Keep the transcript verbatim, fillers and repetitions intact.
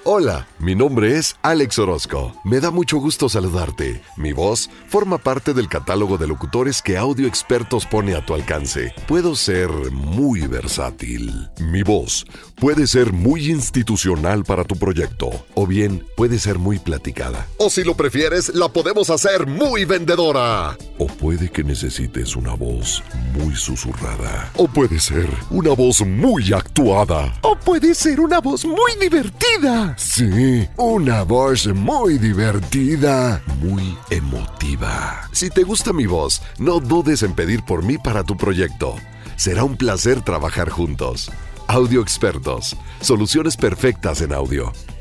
Hola, mi nombre es Alex Orozco. Me da mucho gusto saludarte. Mi voz forma parte del catálogo de locutores que Audio Expertos pone a tu alcance. Puedo ser muy versátil. Mi voz puede ser muy institucional para tu proyecto, o bien puede ser muy platicada. O si lo prefieres, la podemos hacer muy vendedora. O puede que necesites una voz muy susurrada. O puede ser una voz muy actuada. O puede ser una voz muy divertida. Sí, una voz muy divertida, muy emotiva. Si te gusta mi voz, no dudes en pedir por mí para tu proyecto. Será un placer trabajar juntos. Audio Expertos, soluciones perfectas en audio.